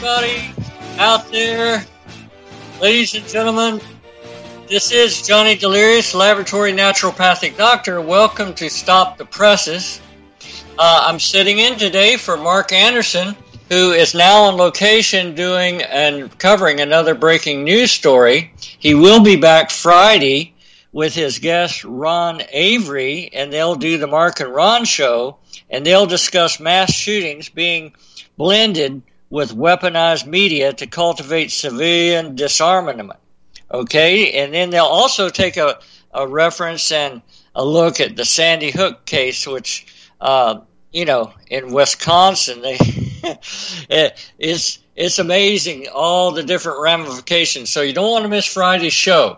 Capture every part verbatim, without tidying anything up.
everybody out there, ladies and gentlemen. This is Johnny Delirious, Laboratory Naturopathic Doctor. Welcome to Stop the Presses. Uh, I'm sitting in today for Mark Anderson, who is now on location doing and covering another breaking news story. He will be back Friday with his guest Ron Avery, and they'll do the Mark and Ron show, and they'll discuss mass shootings being blended with weaponized media to cultivate civilian disarmament. Okay, and then they'll also take a, a reference and a look at the Sandy Hook case, which, uh, you know, in Wisconsin, they it, it's, it's amazing, all the different ramifications. So you don't want to miss Friday's show.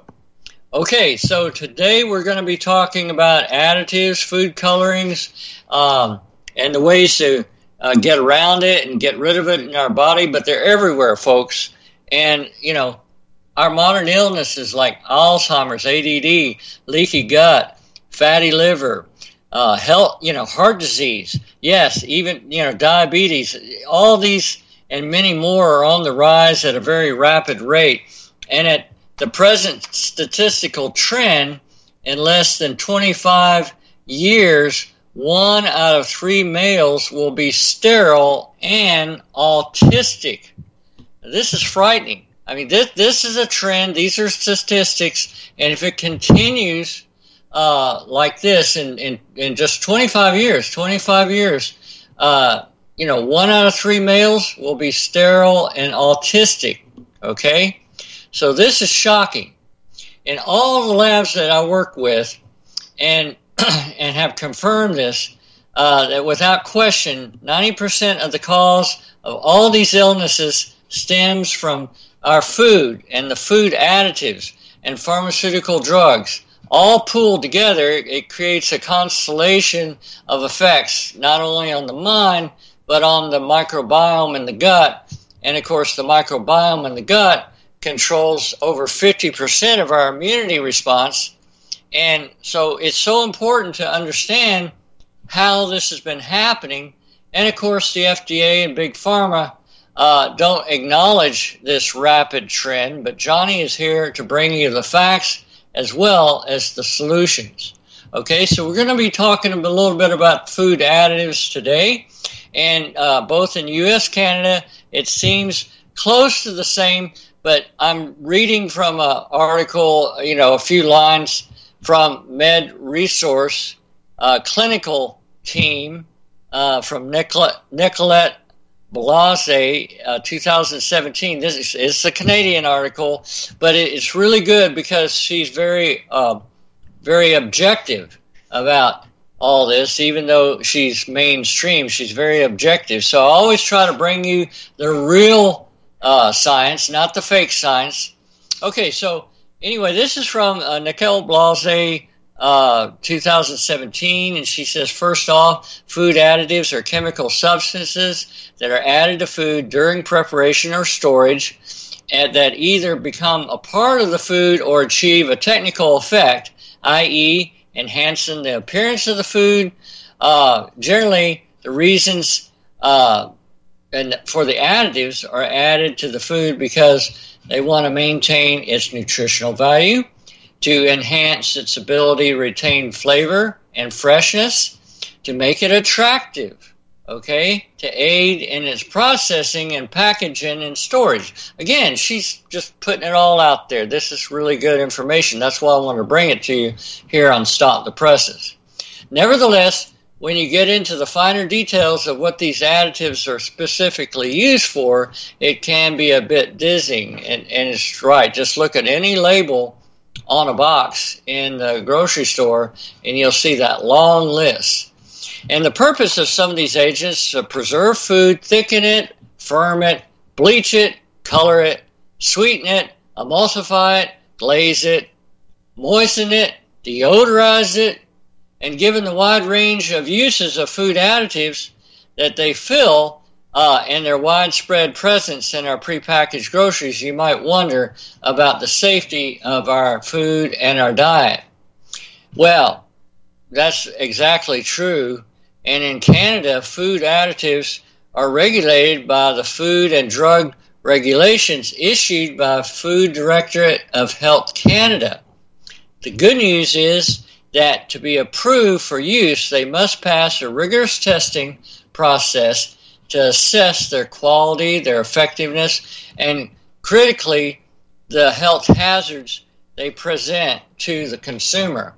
Okay, so today we're going to be talking about additives, food colorings, um, and the ways to uh, get around it and get rid of it in our body, but they're everywhere, folks. And, you know, our modern illnesses like Alzheimer's, A D D, leaky gut, fatty liver, uh, health, you know, heart disease, yes, even, you know, diabetes, all these and many more are on the rise at a very rapid rate. And at the present statistical trend, in less than twenty-five years, one out of three males will be sterile and autistic. This is frightening. I mean, this this is a trend. These are statistics, and if it continues uh, like this in, in, in just twenty-five years, twenty-five years, uh, you know, one out of three males will be sterile and autistic. Okay, so this is shocking. In all the labs that I work with, and and have confirmed this, uh, that without question, ninety percent of the cause of all these illnesses stems from our food and the food additives and pharmaceutical drugs. All pooled together, it creates a constellation of effects, not only on the mind, but on the microbiome in the gut. And of course, the microbiome in the gut controls over fifty percent of our immunity response. And so it's so important to understand how this has been happening. And of course, the F D A and Big Pharma Uh, don't acknowledge this rapid trend, but Johnny is here to bring you the facts as well as the solutions. Okay, so we're going to be talking a little bit about food additives today, and uh, both in U S, Canada, it seems close to the same, but I'm reading from an article, you know, a few lines from Med Resource uh, clinical team uh, from Nicolette, Nicolette Blase, uh, two thousand seventeen. This is it's a Canadian article, but it, it's really good because she's very, uh, very objective about all this. Even though she's mainstream, she's very objective. So I always try to bring you the real uh, science, not the fake science. Okay, so anyway, this is from uh, Nicole Blase, Uh, two thousand seventeen, and she says, first off, food additives are chemical substances that are added to food during preparation or storage and that either become a part of the food or achieve a technical effect, that is enhancing the appearance of the food. Uh, generally, the reasons uh, and for the additives are added to the food because they want to maintain its nutritional value, to enhance its ability to retain flavor and freshness, to make it attractive, okay, to aid in its processing and packaging and storage. Again, she's just putting it all out there. This is really good information. That's why I want to bring it to you here on Stop the Presses. Nevertheless, when you get into the finer details of what these additives are specifically used for, it can be a bit dizzying, and, and it's right. Just look at any label on a box in the grocery store, and you'll see that long list. And the purpose of some of these agents is to preserve food, thicken it, firm it, bleach it, color it, sweeten it, emulsify it, glaze it, moisten it, deodorize it, and given the wide range of uses of food additives that they fill, Uh, and their widespread presence in our prepackaged groceries, you might wonder about the safety of our food and our diet. Well, that's exactly true. And in Canada, food additives are regulated by the Food and Drug Regulations issued by Food Directorate of Health Canada. The good news is that to be approved for use, they must pass a rigorous testing process to assess their quality, their effectiveness, and critically, the health hazards they present to the consumer.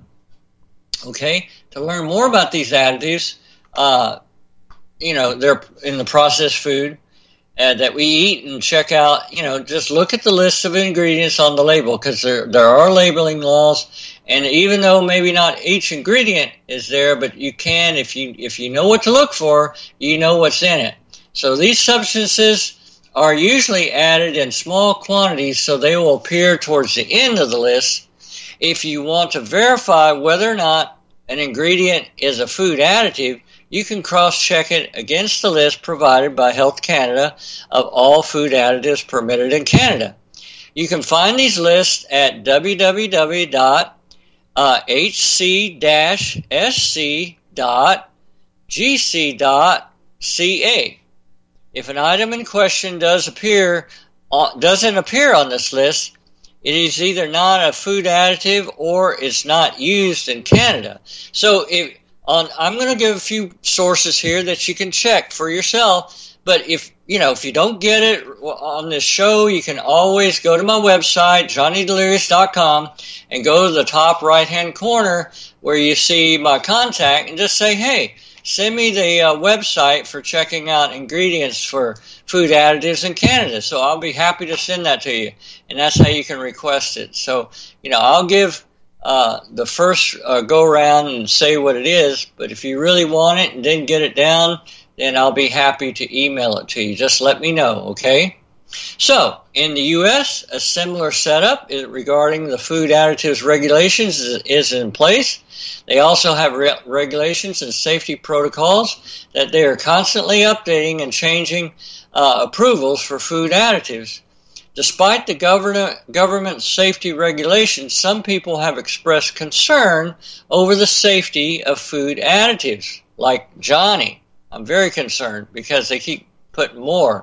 Okay, to learn more about these additives, uh, you know, they're in the processed food uh, that we eat, and check out, you know, just look at the list of ingredients on the label, because there there are labeling laws, and even though maybe not each ingredient is there, but you can, if you if you know what to look for, you know what's in it. So these substances are usually added in small quantities, so they will appear towards the end of the list. If you want to verify whether or not an ingredient is a food additive, you can cross-check it against the list provided by Health Canada of all food additives permitted in Canada. You can find these lists at w w w dot h c dash s c dot g c dot c a. If an item in question does appear, uh, doesn't appear on this list, it is either not a food additive or it's not used in Canada. So if on, I'm going to give a few sources here that you can check for yourself. But if you know if you don't get it on this show, you can always go to my website, johnny delirious dot com, and go to the top right-hand corner where you see my contact, and just say, hey, send me the uh, website for checking out ingredients for food additives in Canada. So I'll be happy to send that to you. And that's how you can request it. So, you know, I'll give uh, the first uh, go around and say what it is. But if you really want it and didn't get it down, then I'll be happy to email it to you. Just let me know, okay? So, in the U S, a similar setup is regarding the food additives regulations is, is in place. They also have re- regulations and safety protocols that they are constantly updating and changing uh, approvals for food additives. Despite the government government safety regulations, some people have expressed concern over the safety of food additives, like Johnny. I'm very concerned because they keep putting more.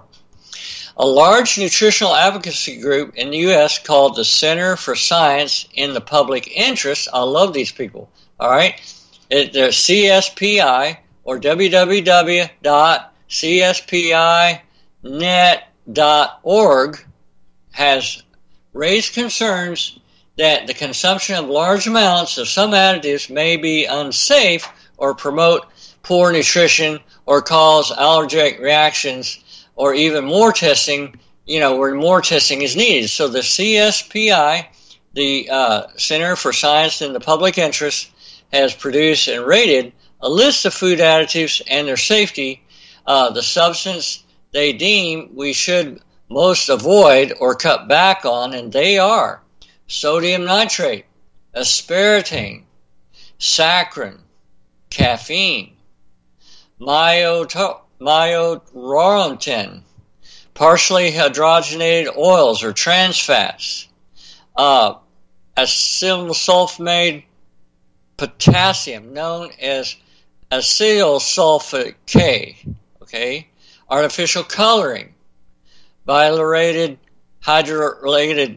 A large nutritional advocacy group in the U S called the Center for Science in the Public Interest. I love these people. All right. It, they're C S P I, or w w w dot c s p i net dot org, has raised concerns that the consumption of large amounts of some additives may be unsafe or promote poor nutrition or cause allergic reactions, or even more testing, you know, where more testing is needed. So the C S P I, the uh, Center for Science in the Public Interest, has produced and rated a list of food additives and their safety, uh, the substance they deem we should most avoid or cut back on, and they are sodium nitrate, aspartame, saccharin, caffeine, myoto- myotorontin, partially hydrogenated oils or trans fats, uh, acetylsulfide potassium, known as acyl sulfate K, okay, artificial coloring, bilated hydrolylated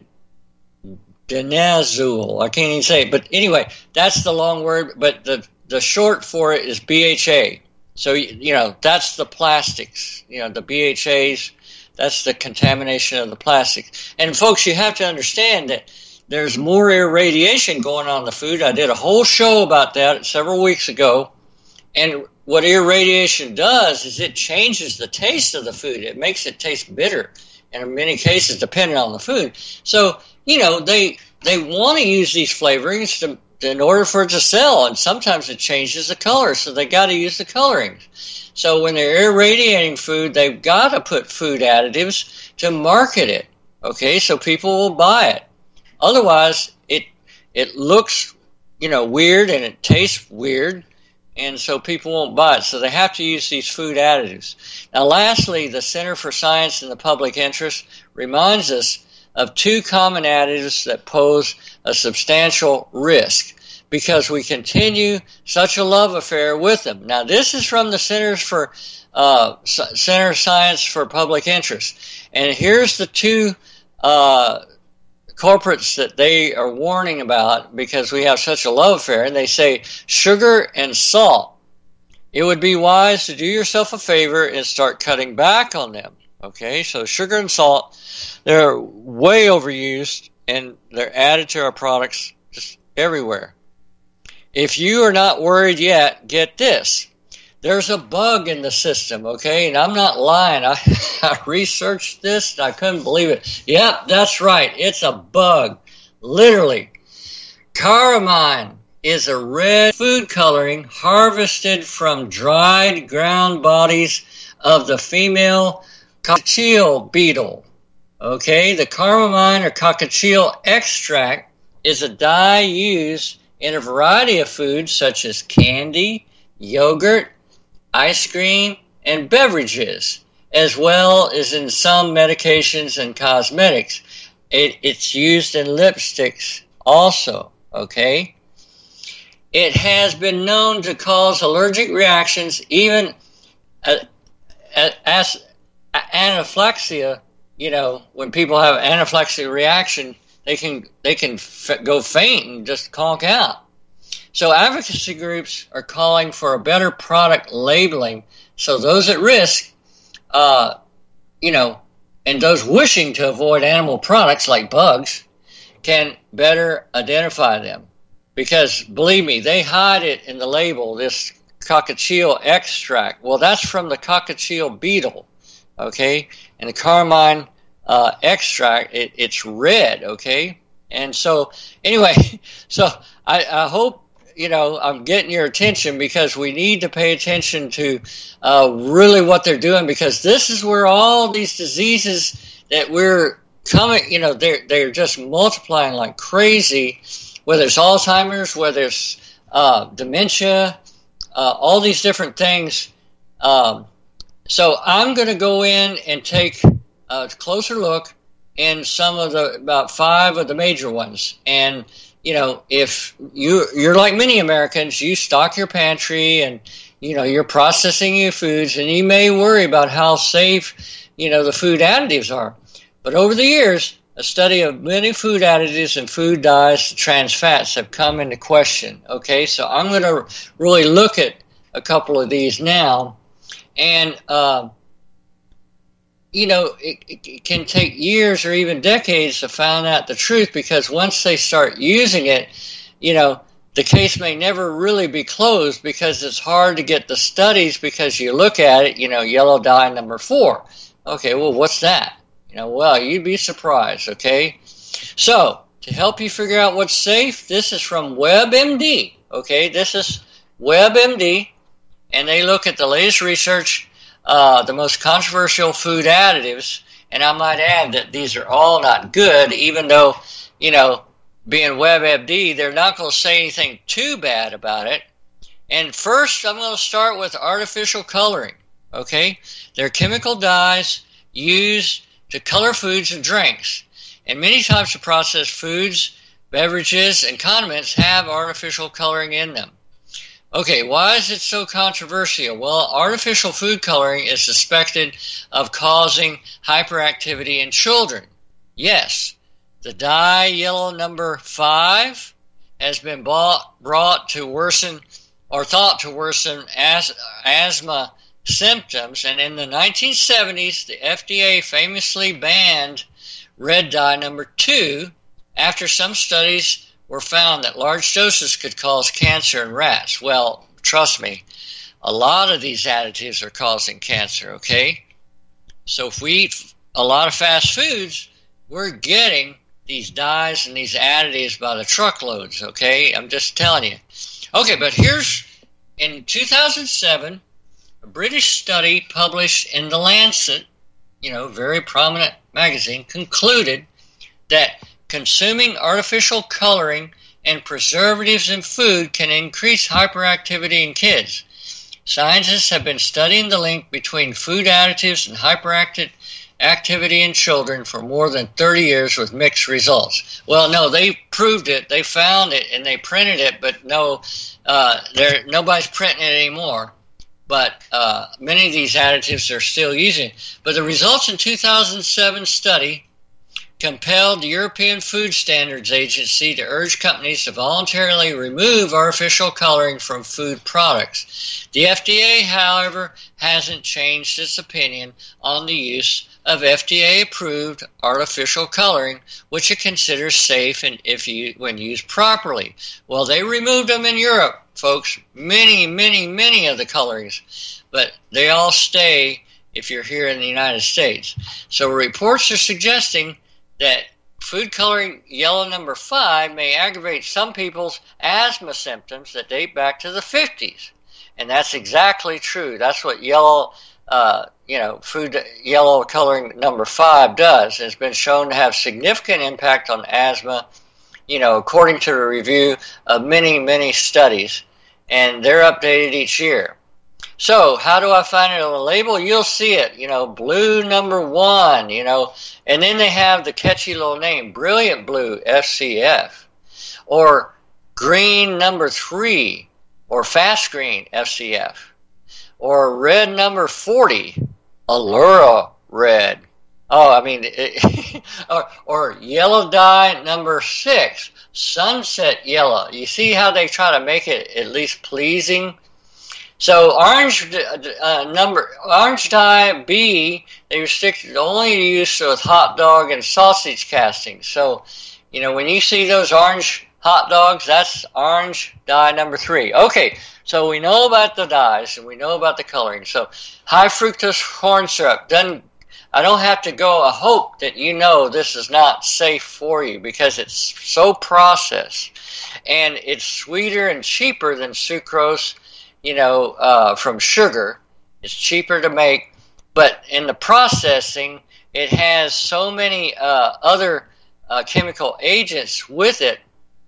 denazole. I can't even say it, but anyway, that's the long word, but the, the short for it is B H A. So, you know, that's the plastics, you know, the B H As, that's the contamination of the plastics. And folks, you have to understand that there's more irradiation going on in the food. I did a whole show about that several weeks ago. And what irradiation does is it changes the taste of the food. It makes it taste bitter, and in many cases, depending on the food. So, you know, they they want to use these flavorings to, in order for it to sell, and sometimes it changes the color, so they got to use the colorings. So when they're irradiating food, they've got to put food additives to market it, okay, so people will buy it. Otherwise, it it looks, you know, weird, and it tastes weird, and so people won't buy it. So they have to use these food additives. Now, lastly, the Center for Science in the Public Interest reminds us of two common additives that pose a substantial risk. because we continue such a love affair with them. Now, this is from the Centers for uh, Center of Science for Public Interest, and here's the two uh, corporates that they are warning about because we have such a love affair, and they say sugar and salt. It would be wise to do yourself a favor and start cutting back on them. Okay, so sugar and salt, they're way overused, and they're added to our products just everywhere. If you are not worried yet, get this. There's a bug in the system, okay? And I'm not lying. I, I researched this, and I couldn't believe it. Yep, that's right. It's a bug. Literally. Caramine is a red food coloring harvested from dried ground bodies of the female cockatiel beetle. Okay, the caramine or cockatiel extract is a dye used in a variety of foods such as candy, yogurt, ice cream, and beverages, as well as in some medications and cosmetics. It, it's used in lipsticks also, okay? It has been known to cause allergic reactions, even uh, as anaphylaxia. You know, when people have anaphylactic reaction, they can they can f- go faint and just conk out. So advocacy groups are calling for a better product labeling, so those at risk, uh, you know, and those wishing to avoid animal products like bugs, can better identify them. Because believe me, they hide it in the label. This cockatiel extract. Well, that's from the cockatiel beetle. Okay, and the caramine uh, extract, it, it's red, okay? And so, anyway, so I, I hope, you know, I'm getting your attention because we need to pay attention to uh, really what they're doing, because this is where all these diseases that we're coming, you know, they're, they're just multiplying like crazy, whether it's Alzheimer's, whether it's uh, dementia, uh, all these different things. Um, So I'm going to go in and take a closer look in some of the, about five of the major ones. And, you know, if you, you're like many Americans, you stock your pantry and, you know, you're processing your foods, and you may worry about how safe, you know, the food additives are. But over the years, a study of many food additives and food dyes, trans fats have come into question. Okay, so I'm going to really look at a couple of these now. And, uh, you know, it, it can take years or even decades to find out the truth, because once they start using it, you know, the case may never really be closed, because it's hard to get the studies, because you look at it, you know, yellow dye number four. Okay, well, what's that? You know, well, you'd be surprised, okay? So, to help you figure out what's safe, this is from WebMD, okay? This is WebMD. And they look at the latest research, uh, the most controversial food additives, and I might add that these are all not good, even though, you know, being WebMD, they're not going to say anything too bad about it. And first, I'm going to start with artificial coloring, okay? They're chemical dyes used to color foods and drinks. And many types of processed foods, beverages, and condiments have artificial coloring in them. Okay, why is it so controversial? Well, artificial food coloring is suspected of causing hyperactivity in children. Yes, the dye yellow number five has been bought, brought to worsen or thought to worsen as, asthma symptoms, and in the nineteen seventies, the F D A famously banned red dye number two after some studies were found that large doses could cause cancer in rats. Well, trust me, a lot of these additives are causing cancer, okay? So if we eat a lot of fast foods, we're getting these dyes and these additives by the truckloads, okay? I'm just telling you. Okay, but here's, in two thousand seven, a British study published in The Lancet, you know, very prominent magazine, concluded that consuming artificial coloring and preservatives in food can increase hyperactivity in kids. Scientists have been studying the link between food additives and hyperactive activity in children for more than thirty years with mixed results. Well, no, they proved it. They found it and they printed it, but no, uh, there nobody's printing it anymore. But uh, many of these additives are still using. But the results in two thousand seven study compelled the European Food Standards Agency to urge companies to voluntarily remove artificial coloring from food products. The F D A, however, hasn't changed its opinion on the use of F D A-approved artificial coloring, which it considers safe and if you, when used properly. Well, they removed them in Europe, folks, many, many, many of the colorings, but they all stay if you're here in the United States. So reports are suggesting that food coloring yellow number five may aggravate some people's asthma symptoms that date back to the fifties. And that's exactly true. That's what yellow, uh, you know, food yellow coloring number five does. It's been shown to have significant impact on asthma, you know, according to a review of many, many studies. And they're updated each year. So how do I find it on the label? You'll see it, you know, blue number one, you know, and then they have the catchy little name, Brilliant Blue F C F, or green number three, or Fast Green F C F, or red number forty, Allura Red. Oh, I mean, it, or, or yellow dye number six, Sunset Yellow. You see how they try to make it at least pleasing? So orange uh, number orange dye B, they restricted only to use with hot dog and sausage castings. So, you know, when you see those orange hot dogs, that's orange dye number three. Okay, so we know about the dyes and we know about the coloring. So high fructose corn syrup doesn't. I don't have to go. I hope that you know this is not safe for you because it's so processed and it's sweeter and cheaper than sucrose. You know, uh, from sugar. It's cheaper to make, but in the processing, it has so many uh, other uh, chemical agents with it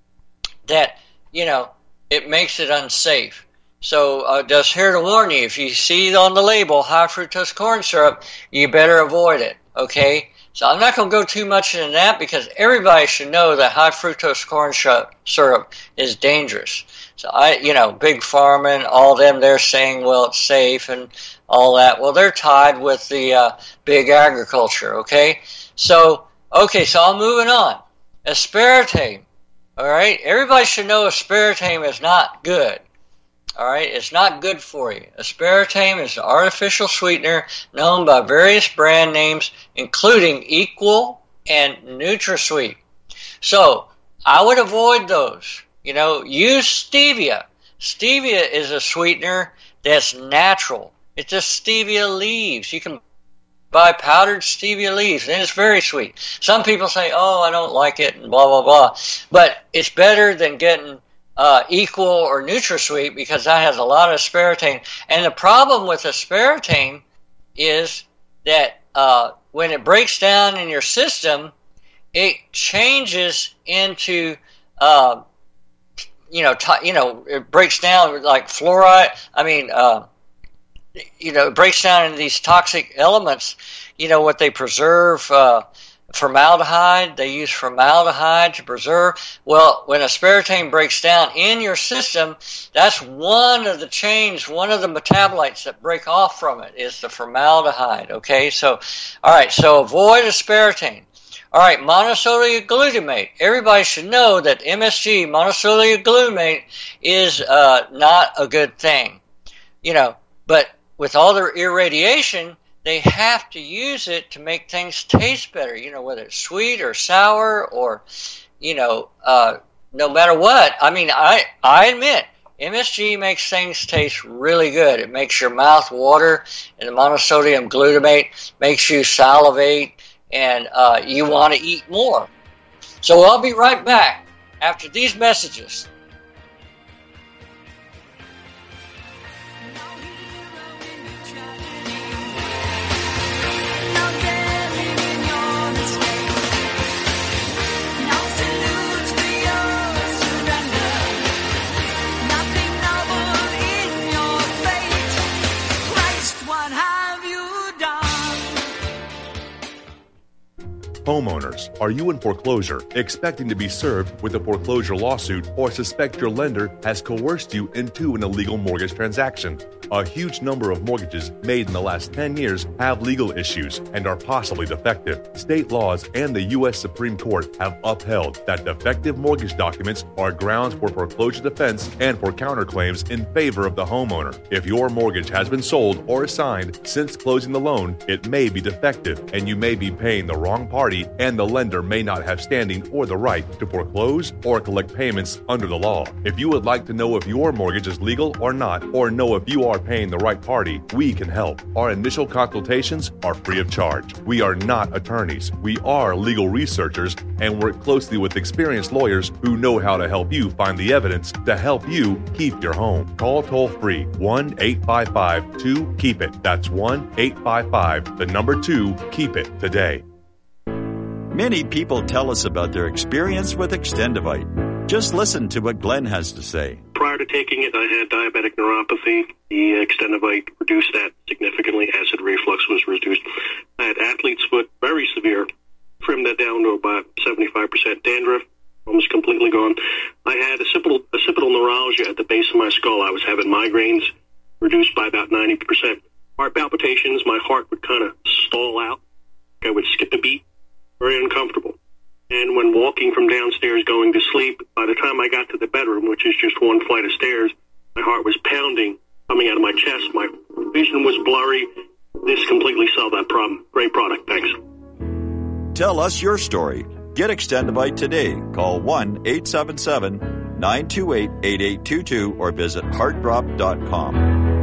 that, you know, it makes it unsafe. So uh, just here to warn you, if you see on the label high fructose corn syrup, you better avoid it, okay? So I'm not going to go too much into that because everybody should know that high fructose corn syrup is dangerous. So I, you know, Big Pharma and all them, they're saying, well, it's safe and all that. Well, they're tied with the uh, big agriculture, okay? So, okay, so I'm moving on. Aspartame, all right? Everybody should know aspartame is not good, all right? It's not good for you. Aspartame is an artificial sweetener known by various brand names, including Equal and NutraSweet. So I would avoid those. You know, use stevia. Stevia is a sweetener that's natural. It's just stevia leaves. You can buy powdered stevia leaves, and it's very sweet. Some people say, oh, I don't like it, and blah, blah, blah. But it's better than getting uh, Equal or NutraSweet because that has a lot of aspartame. And the problem with aspartame is that uh, when it breaks down in your system, it changes into... Uh, You know, t- you know, it breaks down like fluoride. I mean, uh, you know, it breaks down into these toxic elements. You know, what they preserve, uh, formaldehyde. They use formaldehyde to preserve. Well, when aspartame breaks down in your system, that's one of the chains, one of the metabolites that break off from it is the formaldehyde. Okay, so, all right, so avoid aspartame. All right, monosodium glutamate. Everybody should know that M S G, monosodium glutamate, is uh, not a good thing. You know, but with all their irradiation, they have to use it to make things taste better. You know, whether it's sweet or sour or, you know, uh, no matter what. I mean, I, I admit, M S G makes things taste really good. It makes your mouth water, and the monosodium glutamate makes you salivate. And uh, you want to eat more. So I'll be right back after these messages. Homeowners, are you in foreclosure, expecting to be served with a foreclosure lawsuit, or suspect your lender has coerced you into an illegal mortgage transaction? A huge number of mortgages made in the last ten years have legal issues and are possibly defective. State laws and the U S Supreme Court have upheld that defective mortgage documents are grounds for foreclosure defense and for counterclaims in favor of the homeowner. If your mortgage has been sold or assigned since closing the loan, it may be defective and you may be paying the wrong party, and the lender may not have standing or the right to foreclose or collect payments under the law. If you would like to know if your mortgage is legal or not, or know if you are paying the right party, we can help. Our initial consultations are free of charge. We are not attorneys. We are legal researchers and work closely with experienced lawyers who know how to help you find the evidence to help you keep your home. Call toll free one eight five five two keep it. That's one eight five five, the number two, keep it today. Many people tell us about their experience with Extendivite. Just listen to what Glenn has to say. Prior to taking it, I had diabetic neuropathy. The Extendivite reduced that significantly. Acid reflux was reduced. I had athlete's foot, very severe. Trimmed that down to about seventy-five percent dandruff, almost completely gone. I had occipital, occipital neuralgia at the base of my skull. I was having migraines, reduced by about ninety percent. Heart palpitations, my heart would kind of stall out. I would skip a beat. Very uncomfortable. And when walking from downstairs going to sleep, by the time I got to the bedroom, which is just one flight of stairs, my heart was pounding, coming out of my chest. My vision was blurry. This completely solved that problem. Great product. Thanks. Tell us your story. Get Extendivite today. Call one eight seven seven nine two eight eight eight two two or visit heart drop dot com.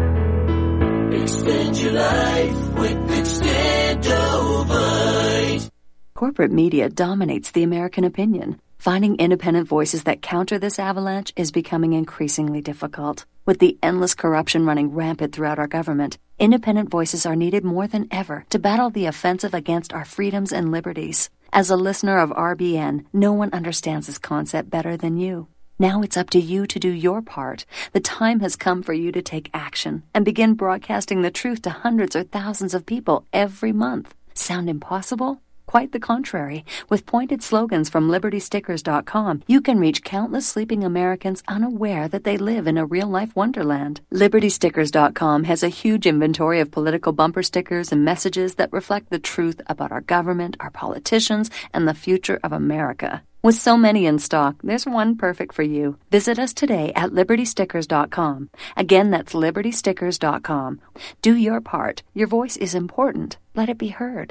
Extend your life with Extendivite. Corporate media dominates the American opinion. Finding independent voices that counter this avalanche is becoming increasingly difficult. With the endless corruption running rampant throughout our government, independent voices are needed more than ever to battle the offensive against our freedoms and liberties. As a listener of R B N, no one understands this concept better than you. Now it's up to you to do your part. The time has come for you to take action and begin broadcasting the truth to hundreds or thousands of people every month. Sound impossible? Quite the contrary. With pointed slogans from liberty stickers dot com, you can reach countless sleeping Americans unaware that they live in a real-life wonderland. liberty stickers dot com has a huge inventory of political bumper stickers and messages that reflect the truth about our government, our politicians, and the future of America. With so many in stock, there's one perfect for you. Visit us today at liberty stickers dot com. Again, that's liberty stickers dot com. Do your part. Your voice is important. Let it be heard.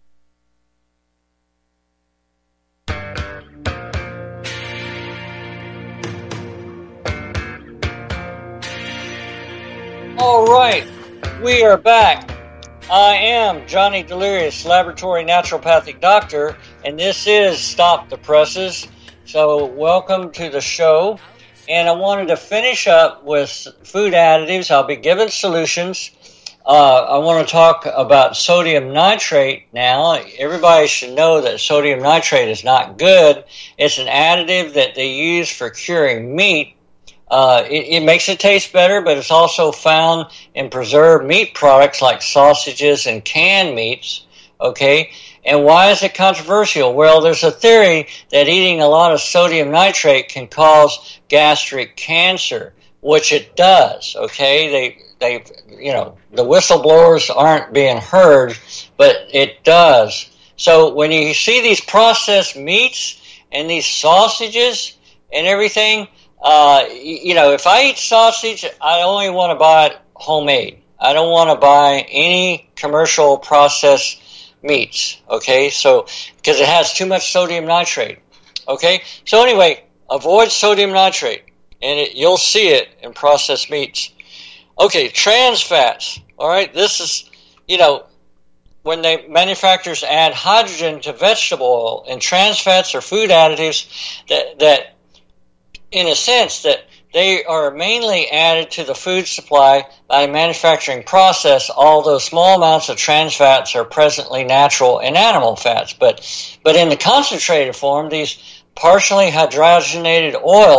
All right, we are back. I am Johnny Delirious, Laboratory Naturopathic Doctor, and this is Stop the Presses. So welcome to the show. And I wanted to finish up with food additives. I'll be giving solutions. Uh, I want to talk about sodium nitrate now. Everybody should know that sodium nitrate is not good. It's an additive that they use for curing meat. Uh, it, it makes it taste better, but it's also found in preserved meat products like sausages and canned meats, okay? And why is it controversial? Well, there's a theory that eating a lot of sodium nitrate can cause gastric cancer, which it does, okay? They, they, you know, the whistleblowers aren't being heard, but it does. So when you see these processed meats and these sausages and everything, Uh, you know, if I eat sausage, I only want to buy it homemade. I don't want to buy any commercial processed meats, okay? So, because it has too much sodium nitrate, okay? So anyway, avoid sodium nitrate, and it, you'll see it in processed meats. Okay, trans fats, all right? This is, you know, when the manufacturers add hydrogen to vegetable oil, and trans fats are food additives that, that in a sense, that they are mainly added to the food supply by the manufacturing process, although small amounts of trans fats are presently natural in animal fats. But but in the concentrated form, these partially hydrogenated oils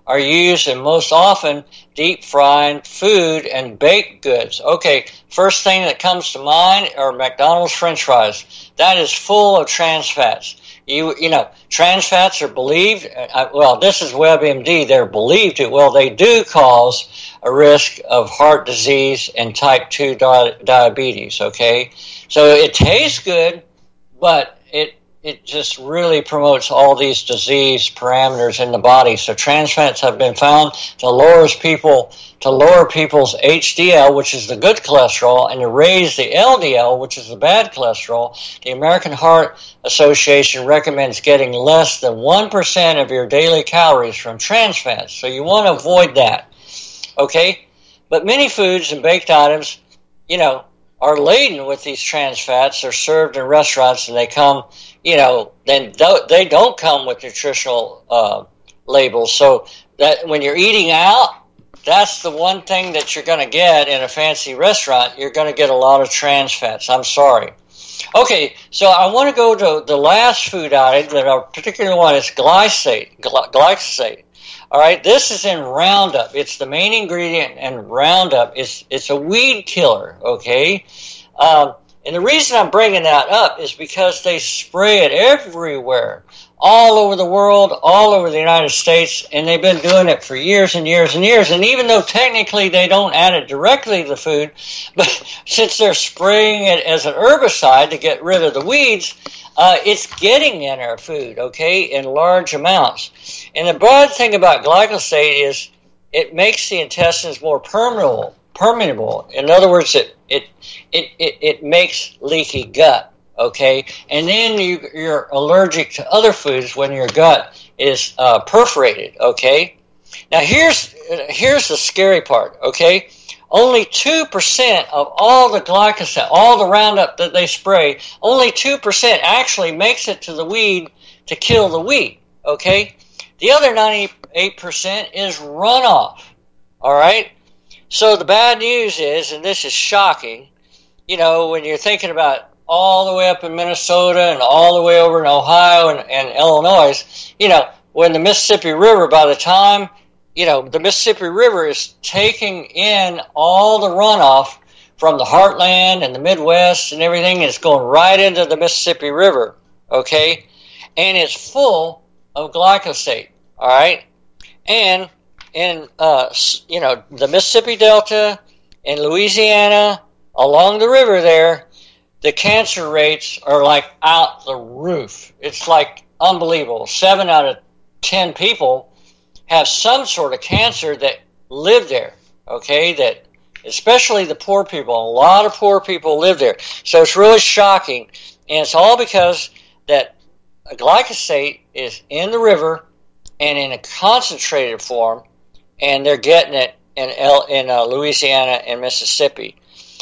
are used and most often deep fried food and baked goods. Okay, first thing that comes to mind are McDonald's French fries. That is full of trans fats. You you know, trans fats are believed, uh, well, this is WebMD, they're believed to, well, they do cause a risk of heart disease and type two di- diabetes, okay? So it tastes good, but it it just really promotes all these disease parameters in the body. So trans fats have been found to lower people to lower people's H D L, which is the good cholesterol, and to raise the L D L, which is the bad cholesterol. The American Heart Association recommends getting less than one percent of your daily calories from trans fats. So you want to avoid that. Okay? But many foods and baked items, you know, are laden with these trans fats. They're served in restaurants, and they come, you know, then they don't come with nutritional uh, labels. So that when you're eating out, that's the one thing that you're going to get in a fancy restaurant. You're going to get a lot of trans fats. I'm sorry. Okay, so I want to go to the last food item that I particularly want is glyphosate. Glyphosate. All right, this is in Roundup. It's the main ingredient in Roundup. It's it's a weed killer. Okay, um, and the reason I'm bringing that up is because they spray it everywhere, all over the world, all over the United States, and they've been doing it for years and years and years. And even though technically they don't add it directly to the food, but since they're spraying it as an herbicide to get rid of the weeds, uh, it's getting in our food, okay, in large amounts. And the bad thing about glyphosate is it makes the intestines more permeable. Permeable. In other words, it it it it, it makes leaky gut. Okay, and then you, you're allergic to other foods when your gut is uh, perforated. Okay, now here's here's the scary part. Okay, only two percent of all the glyphosate, all the Roundup that they spray, only two percent actually makes it to the weed to kill the weed. Okay, the other ninety-eight percent is runoff. All right, so the bad news is, and this is shocking, you know, when you're thinking about all the way up in Minnesota and all the way over in Ohio and, and Illinois, you know, when the Mississippi River, by the time, you know, the Mississippi River is taking in all the runoff from the heartland and the Midwest and everything, is going right into the Mississippi River, okay? And it's full of glyphosate, all right? And in, uh, you know, the Mississippi Delta, in Louisiana, along the river there, the cancer rates are like out the roof. It's like unbelievable. Seven out of ten people have some sort of cancer that live there, okay, that especially the poor people. A lot of poor people live there. So it's really shocking, and it's all because that glyphosate is in the river and in a concentrated form, and they're getting it in, L- in uh, Louisiana and Mississippi.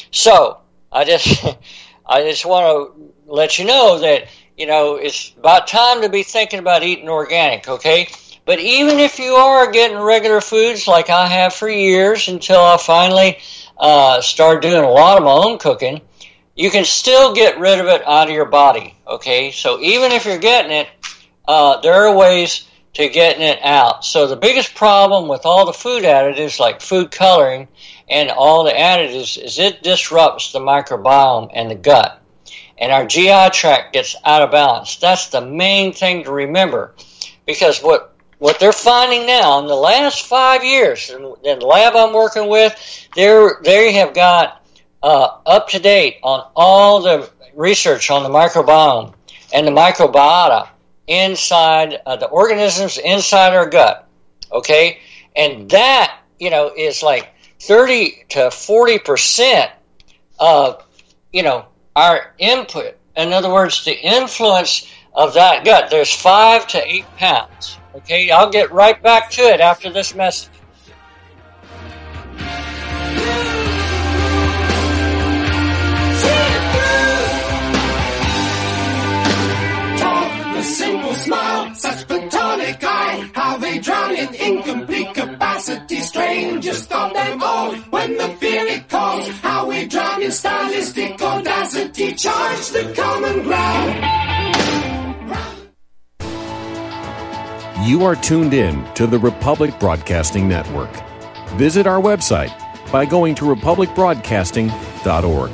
So I just... I just want to let you know that, you know, it's about time to be thinking about eating organic, okay? But even if you are getting regular foods like I have for years until I finally uh, started doing a lot of my own cooking, you can still get rid of it out of your body, okay? So even if you're getting it, uh, there are ways to getting it out. So the biggest problem with all the food additives like food coloring and all the additives is it disrupts the microbiome and the gut. And our G I tract gets out of balance. That's the main thing to remember. Because what what they're finding now in the last five years, in, in the lab I'm working with, they're, they have got uh, up to date on all the research on the microbiome and the microbiota inside uh, the organisms inside our gut. Okay? And that, you know, is like thirty to forty percent of, you know, our input. In other words, the influence of that gut. There's five to eight pounds. Okay, I'll get right back to it after this message. Simple smile, such platonic eye, how they drown in incomplete capacity, strangers thought them all, when the feeling calls, how we drown in stylistic audacity, charge the common ground. You are tuned in to the Republic Broadcasting Network. Visit our website by going to republic broadcasting dot org.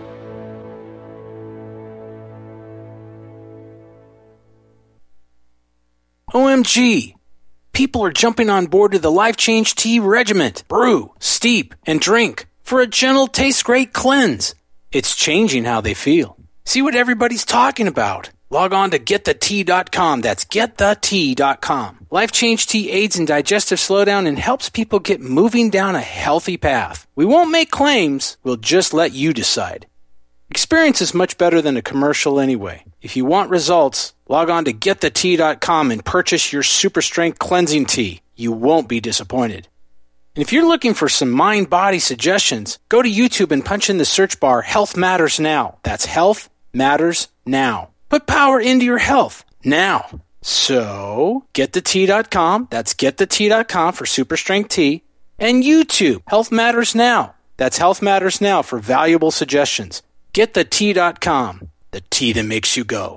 O M G! People are jumping on board to the Life Change Tea Regiment. Brew, steep, and drink for a gentle, taste great cleanse. It's changing how they feel. See what everybody's talking about. Log on to get the tea dot com. That's get the tea dot com. Life Change Tea aids in digestive slowdown and helps people get moving down a healthy path. We won't make claims. We'll just let you decide. Experience is much better than a commercial anyway. If you want results, log on to get the tea dot com and purchase your super strength cleansing tea. You won't be disappointed. And if you're looking for some mind-body suggestions, go to YouTube and punch in the search bar Health Matters Now. That's Health Matters Now. Put power into your health now. So, get the tea dot com. That's get the tea dot com for super strength tea. And YouTube, Health Matters Now. That's Health Matters Now for valuable suggestions. get the tea dot com. The tea that makes you go.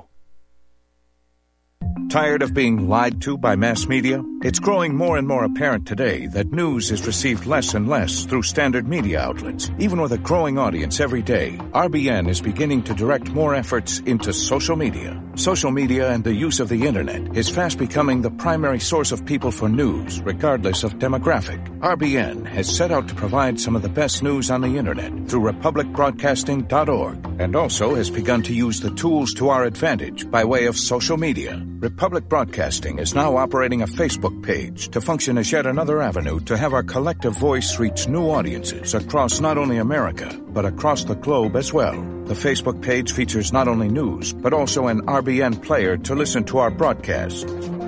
Tired of being lied to by mass media? It's growing more and more apparent today that news is received less and less through standard media outlets. Even with a growing audience every day, R B N is beginning to direct more efforts into social media. Social media and the use of the internet is fast becoming the primary source of people for news, regardless of demographic. R B N has set out to provide some of the best news on the internet through republic broadcasting dot org, and also has begun to use the tools to our advantage by way of social media. Republic Broadcasting is now operating a Facebook page to function as yet another avenue to have our collective voice reach new audiences across not only America, but across the globe as well. The Facebook page features not only news, but also an R B N player to listen to our broadcasts.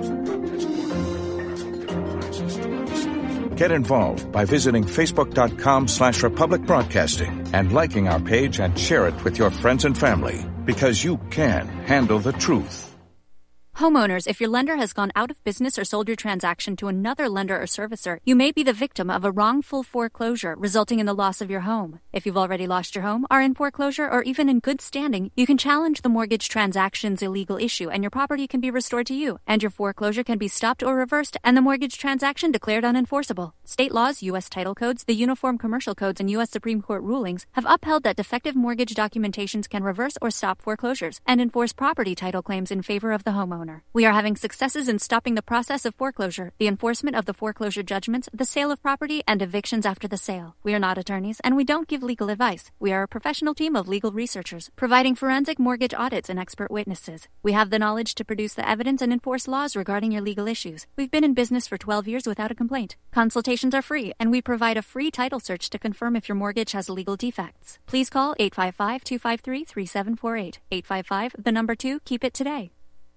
Get involved by visiting facebook.com slash Republic Broadcasting and liking our page and share it with your friends and family, because you can handle the truth. Homeowners, if your lender has gone out of business or sold your transaction to another lender or servicer, you may be the victim of a wrongful foreclosure resulting in the loss of your home. If you've already lost your home, are in foreclosure, or even in good standing, you can challenge the mortgage transaction's illegal issue and your property can be restored to you, and your foreclosure can be stopped or reversed and the mortgage transaction declared unenforceable. State laws, U S title codes, the Uniform Commercial Codes, and U S Supreme Court rulings have upheld that defective mortgage documentations can reverse or stop foreclosures and enforce property title claims in favor of the homeowner. We are having successes in stopping the process of foreclosure, the enforcement of the foreclosure judgments, the sale of property, and evictions after the sale. We are not attorneys, and we don't give legal advice. We are a professional team of legal researchers, providing forensic mortgage audits and expert witnesses. We have the knowledge to produce the evidence and enforce laws regarding your legal issues. We've been in business for twelve years without a complaint. Consultations are free, and we provide a free title search to confirm if your mortgage has legal defects. Please call eight five five, two five three, three seven four eight. eight five five, the number two, keep it today.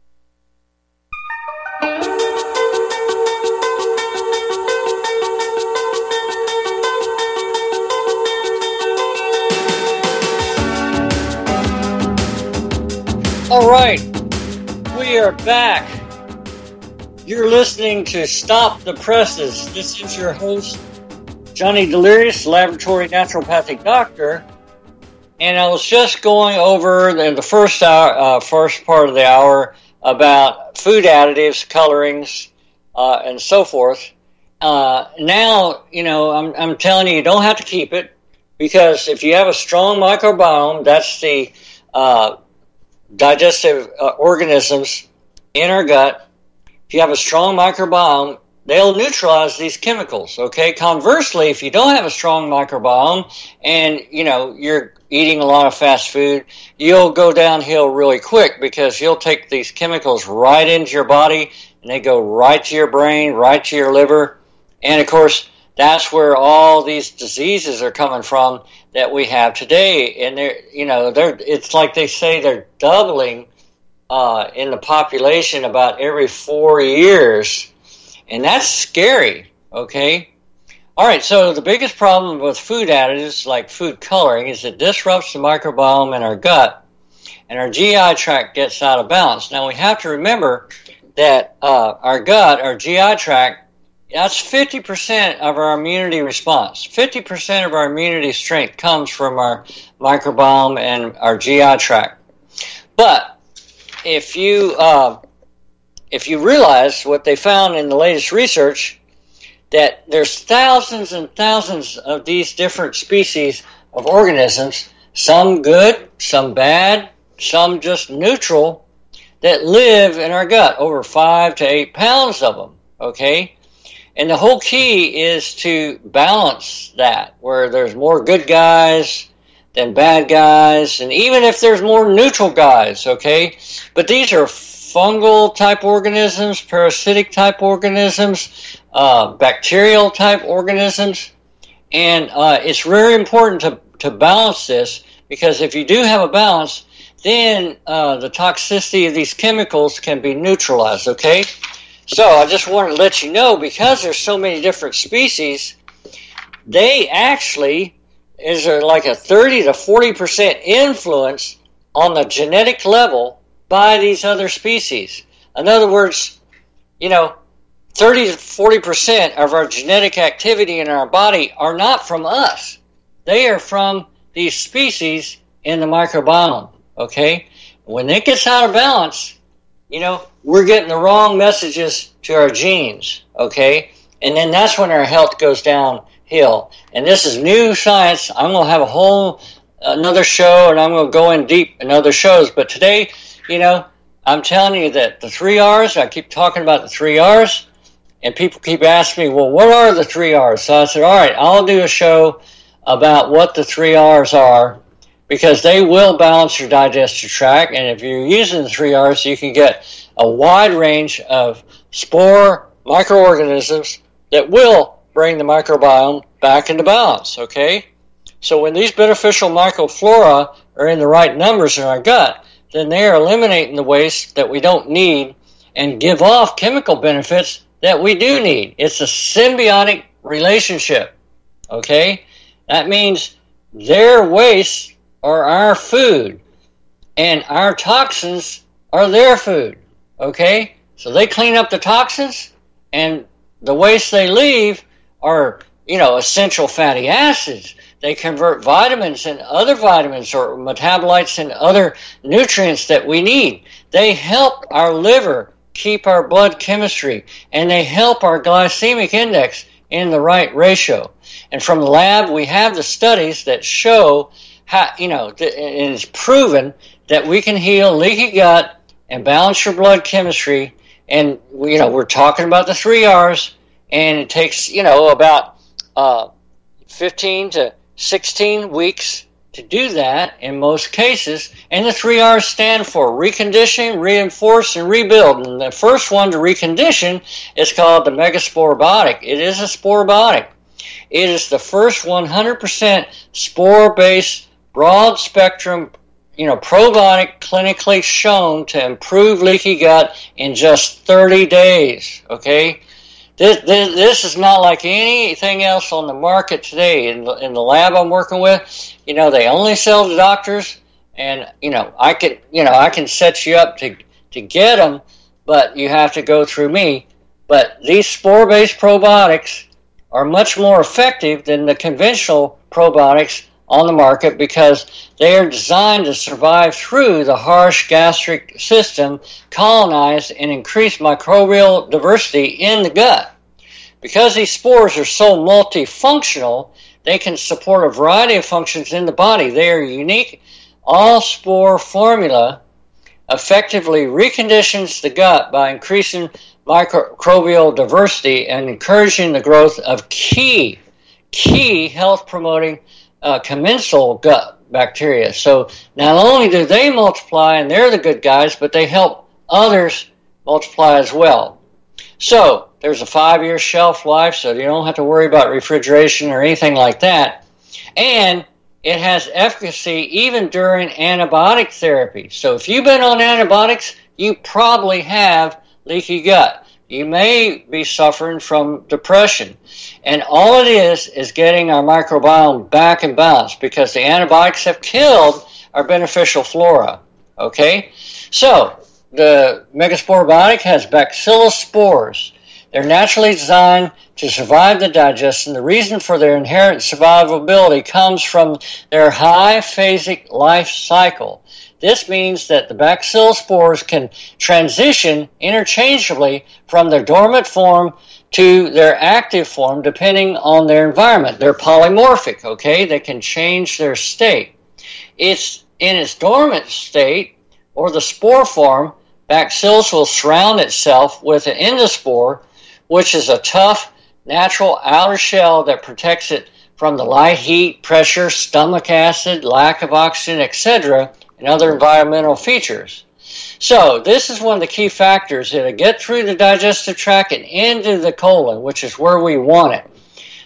All right, we are back. You're listening to Stop the Presses. This is your host, Johnny Delirious, Laboratory Naturopathic Doctor. And I was just going over in the first hour, uh, first part of the hour about food additives, colorings, uh, and so forth. Uh, now, you know, I'm, I'm telling you, you don't have to keep it, because if you have a strong microbiome, that's the uh, digestive uh, organisms in our gut. If you have a strong microbiome, they'll neutralize these chemicals, okay? Conversely, if you don't have a strong microbiome and, you know, you're eating a lot of fast food, you'll go downhill really quick, because you'll take these chemicals right into your body and they go right to your brain, right to your liver. And, of course, that's where all these diseases are coming from that we have today. And they're, you know, they're, it's like they say they're doubling uh, in the population about every four years. And that's scary, okay? All right, so the biggest problem with food additives like food coloring is it disrupts the microbiome in our gut, and our G I tract gets out of balance. Now, we have to remember that uh, our gut, our G I tract, that's fifty percent of our immunity response. fifty percent of our immunity strength comes from our microbiome and our G I tract. But if you uh, if you realize what they found in the latest research, that there's thousands and thousands of these different species of organisms, some good, some bad, some just neutral, that live in our gut, over five to eight pounds of them, okay? And the whole key is to balance that, where there's more good guys than bad guys, and even if there's more neutral guys, okay? But these are fungal type organisms, parasitic type organisms, uh, bacterial type organisms, and uh, it's very important to, to balance this, because if you do have a balance, then uh, the toxicity of these chemicals can be neutralized, okay? So I just wanted to let you know, because there's so many different species, they actually is there like a thirty to forty percent influence on the genetic level by these other species. In other words, you know, thirty to forty percent of our genetic activity in our body are not from us. They are from these species in the microbiome, okay? When it gets out of balance, you know, we're getting the wrong messages to our genes, okay? And then that's when our health goes downhill. And this is new science. I'm going to have a whole another show, and I'm going to go in deep in other shows. But today, you know, I'm telling you that the three R's, I keep talking about the three R's, and people keep asking me, well, what are the three R's? So I said, all right, I'll do a show about what the three R's are, because they will balance your digestive tract. And if you're using the three R's, you can get a wide range of spore microorganisms that will bring the microbiome back into balance, okay? So when these beneficial microflora are in the right numbers in our gut, then they are eliminating the waste that we don't need and give off chemical benefits that we do need. It's a symbiotic relationship, okay? That means their waste are our food, and our toxins are their food, okay? So they clean up the toxins, and the waste they leave are, you know, essential fatty acids. They convert vitamins and other vitamins or metabolites and other nutrients that we need. They help our liver keep our blood chemistry, and they help our glycemic index in the right ratio. And from the lab, we have the studies that show how, you know, and it's proven that we can heal leaky gut and balance your blood chemistry. And, you know, we're talking about the three R's, and it takes, you know, about uh, fifteen to sixteen weeks to do that in most cases. And the three R's stand for recondition, reinforce, and rebuild. And the first one to recondition is called the Megasporobiotic. It is a sporobiotic. It is the first one hundred percent spore-based, broad-spectrum, you know, probiotic clinically shown to improve leaky gut in just thirty days, okay? This, this, this is not like anything else on the market today. In the, in the lab I'm working with, you know, they only sell to doctors, and, you know, I can, you know, I can set you up to, to get them, but you have to go through me. But these spore-based probiotics are much more effective than the conventional probiotics on the market, because they are designed to survive through the harsh gastric system, colonize and increase microbial diversity in the gut. Because these spores are so multifunctional, they can support a variety of functions in the body. They are unique. All spore formula effectively reconditions the gut by increasing microbial diversity and encouraging the growth of key, key health-promoting Uh, commensal gut bacteria. So not only do they multiply and they're the good guys, but they help others multiply as well. So there's a five-year shelf life, so you don't have to worry about refrigeration or anything like that. And it has efficacy even during antibiotic therapy. So if you've been on antibiotics, you probably have leaky gut. You may be suffering from depression. And all it is is getting our microbiome back in balance, because the antibiotics have killed our beneficial flora. Okay? So, the Megasporobiotic has bacillus spores. They're naturally designed to survive the digestion. The reason for their inherent survivability comes from their high phasic life cycle. This means that the bacillus spores can transition interchangeably from their dormant form to their active form depending on their environment. They're polymorphic, okay? They can change their state. It's in its dormant state, or the spore form, bacillus will surround itself with an endospore, which is a tough, natural outer shell that protects it from the light, heat, pressure, stomach acid, lack of oxygen, et cetera, and other environmental features. So this is one of the key factors that'll get through the digestive tract and into the colon, which is where we want it.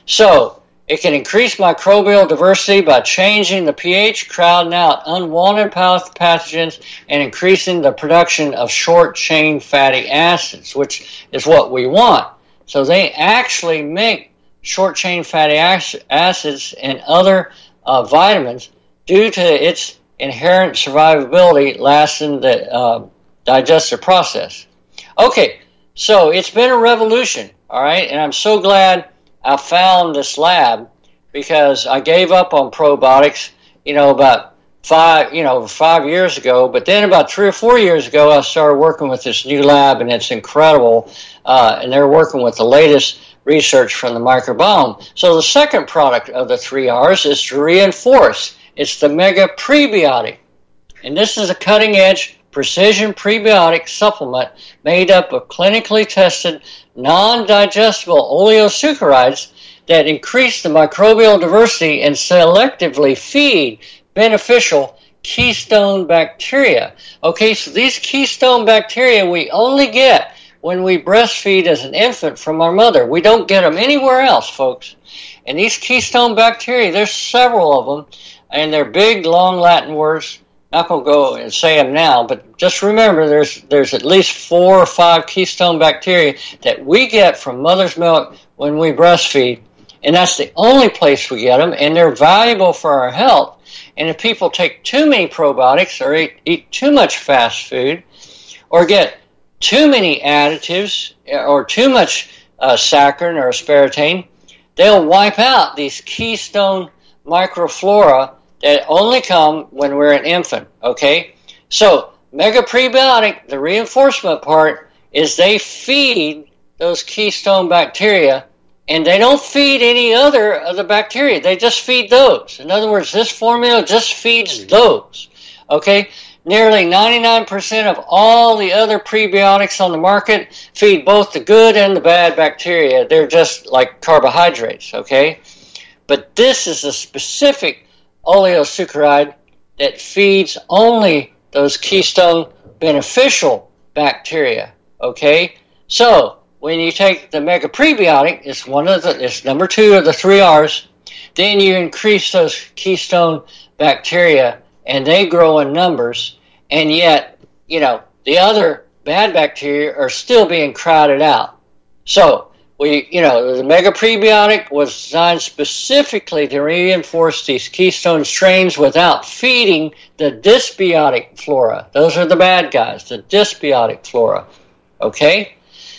So it can increase microbial diversity by changing the pH, crowding out unwanted pathogens, and increasing the production of short-chain fatty acids, which is what we want. So they actually make short-chain fatty acids and other uh, vitamins due to its inherent survivability lasting the uh, digestive process. Okay, so it's been a revolution, all right, and I'm so glad I found this lab, because I gave up on probiotics, you know, about five, you know, five years ago. But then about three or four years ago, I started working with this new lab, and it's incredible. Uh, and they're working with the latest research from the microbiome. So the second product of the three R's is to reinforce. It's the Mega Prebiotic, and this is a cutting-edge precision prebiotic supplement made up of clinically tested non-digestible oleosaccharides that increase the microbial diversity and selectively feed beneficial keystone bacteria. Okay, so these keystone bacteria we only get when we breastfeed as an infant from our mother. We don't get them anywhere else, folks. And these keystone bacteria, there's several of them, and they're big, long Latin words. Not going to go and say them now, but just remember there's there's at least four or five keystone bacteria that we get from mother's milk when we breastfeed, and that's the only place we get them, and they're valuable for our health. And if people take too many probiotics or eat, eat too much fast food or get too many additives or too much uh, saccharin or aspartame, they'll wipe out these keystone microflora that only come when we're an infant, okay? So, Mega Prebiotic, the reinforcement part, is they feed those keystone bacteria, and they don't feed any other of the bacteria. They just feed those. In other words, this formula just feeds those, okay? Nearly ninety-nine percent of all the other prebiotics on the market feed both the good and the bad bacteria. They're just like carbohydrates, okay? But this is a specific oleosaccharide that feeds only those keystone beneficial bacteria, okay? So, when you take the Mega Prebiotic, it's one of the, it's number two of the three R's, then you increase those keystone bacteria, and they grow in numbers, and yet, you know, the other bad bacteria are still being crowded out. So, We, you know, the Mega Prebiotic was designed specifically to reinforce these keystone strains without feeding the dysbiotic flora. Those are the bad guys, the dysbiotic flora. Okay?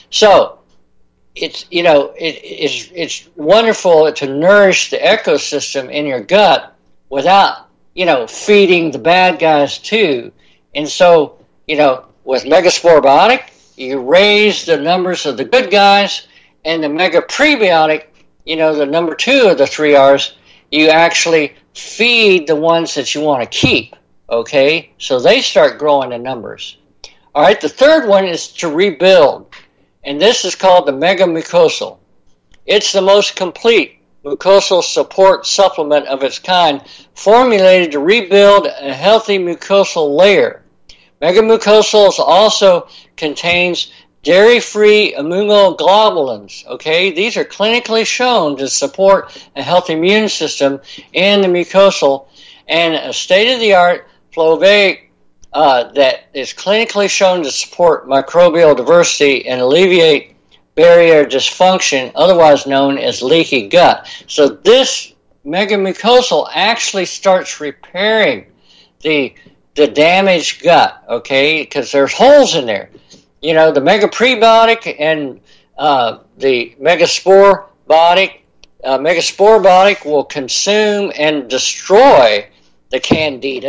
So, it's, you know, it, it's, it's wonderful to nourish the ecosystem in your gut without, you know, feeding the bad guys too. And so, you know, with Megaspore Biotic, you raise the numbers of the good guys. And the Mega Prebiotic, you know, the number two of the three R's, you actually feed the ones that you want to keep, okay? So they start growing in numbers. All right, the third one is to rebuild, and this is called the Mega Mucosal. It's the most complete mucosal support supplement of its kind, formulated to rebuild a healthy mucosal layer. Mega Mucosal also contains dairy-free immunoglobulins, okay? These are clinically shown to support a healthy immune system in the mucosal, and a state-of-the-art flovaic uh, that is clinically shown to support microbial diversity and alleviate barrier dysfunction, otherwise known as leaky gut. So this Mega Mucosal actually starts repairing the, the damaged gut, okay? Because there's holes in there. You know, the Mega Prebiotic and uh, the Megaspore Biotic, uh, Megaspore Biotic will consume and destroy the Candida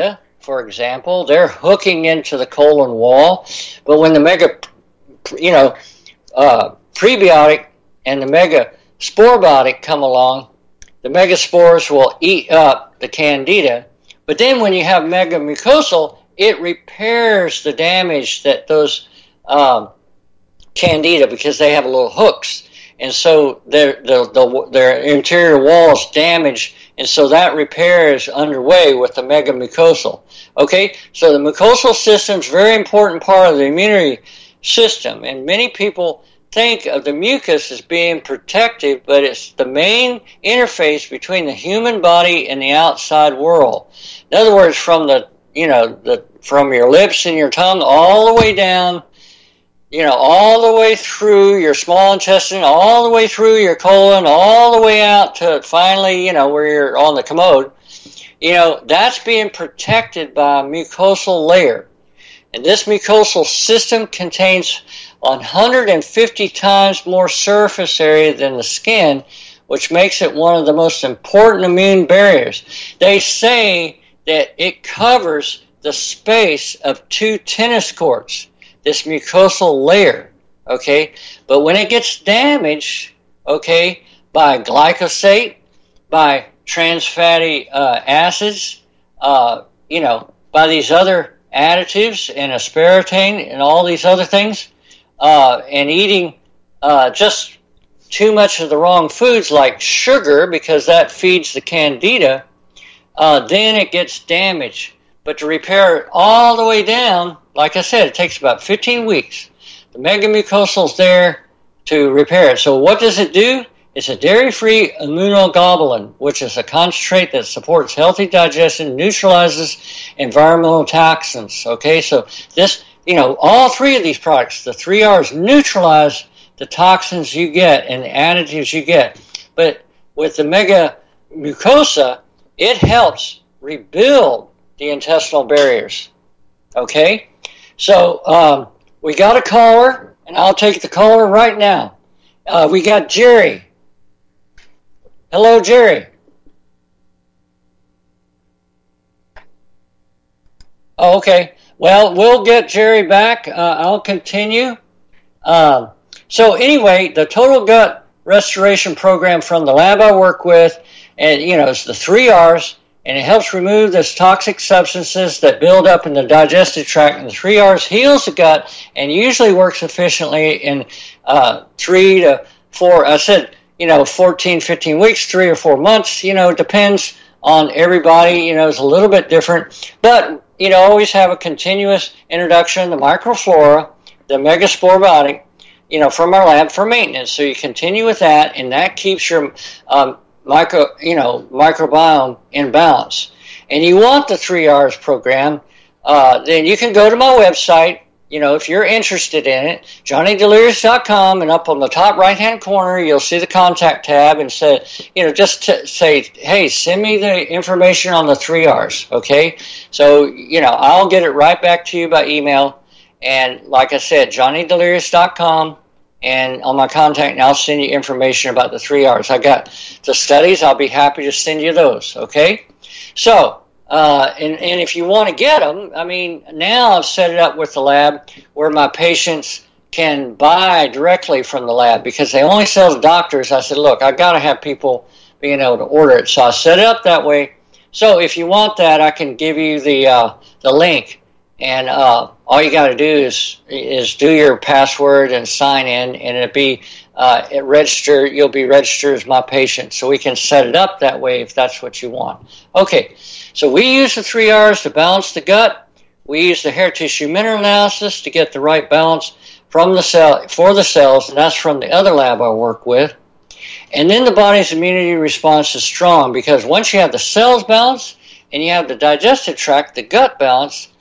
for example, they're hooking into the colon wall. But when the mega, you know, uh, prebiotic and the mega sporobiotic come along, the megaspores will eat up the candida. But then when you have mega mucosal, it repairs the damage that those um, candida, because they have little hooks. And so their, the, the, their interior wall is damaged, and so that repair is underway with the mega mucosal. Okay, so the mucosal system is a very important part of the immunity system, and many people think of the mucus as being protective, but it's the main interface between the human body and the outside world. In other words, from the you know the from your lips and your tongue all the way down, you know, all the way through your small intestine, all the way through your colon, all the way out to finally, you know, where you're on the commode, you know, that's being protected by a mucosal layer. And this mucosal system contains one hundred fifty times more surface area than the skin, which makes it one of the most important immune barriers. They say that it covers the space of two tennis courts, this mucosal layer, okay? But when it gets damaged, okay, by glyphosate, by trans fatty uh, acids, uh, you know, by these other additives and aspartame and all these other things, uh, and eating uh, just too much of the wrong foods like sugar, because that feeds the candida, uh, then it gets damaged. But to repair it all the way down, like I said, it takes about fifteen weeks. The megamucosal is there to repair it. So what does it do? It's a dairy-free immunoglobulin, which is a concentrate that supports healthy digestion, neutralizes environmental toxins. Okay, so this, you know, all three of these products, the three R's, neutralize the toxins you get and the additives you get. But with the mega mucosa, it helps rebuild the intestinal barriers. Okay? So, um, we got a caller, and I'll take the caller right now. Uh, we got Jerry. Hello, Jerry. Oh, okay. Well, we'll get Jerry back. Uh, I'll continue. Um, so anyway, the Total Gut Restoration Program from the lab I work with, and you know, it's the three R's, and it helps remove those toxic substances that build up in the digestive tract. And the three R's heals the gut and usually works efficiently in uh, three to four, I said, you know, fourteen, fifteen weeks, three or four months, you know, depends on everybody, you know, it's a little bit different. But, you know, always have a continuous introduction, the microflora, the megasporobiotic, you know, from our lab for maintenance. So you continue with that, and that keeps your um, micro, you know, microbiome in balance. And you want the three R's program, uh, then you can go to my website, you know, if you're interested in it, johnny delirious dot com, and up on the top right-hand corner, you'll see the contact tab and say, you know, just to say, hey, send me the information on the three R's, okay? So, you know, I'll get it right back to you by email. And like I said, johnny delirious dot com. And on my contact, and I'll send you information about the three R's. I got the studies. I'll be happy to send you those, okay? So, uh, and, and if you want to get them, I mean, now I've set it up with the lab where my patients can buy directly from the lab because they only sell to doctors. I said, look, I got to have people being able to order it. So I set it up that way. So if you want that, I can give you the uh, the link. And uh, all you got to do is is do your password and sign in, and it'll be uh, it register. You'll be registered as my patient, so we can set it up that way if that's what you want. Okay, so we use the three R's to balance the gut. We use the hair tissue mineral analysis to get the right balance from the cell for the cells, and that's from the other lab I work with. And then the body's immunity response is strong because once you have the cells balanced and you have the digestive tract, the gut balanced,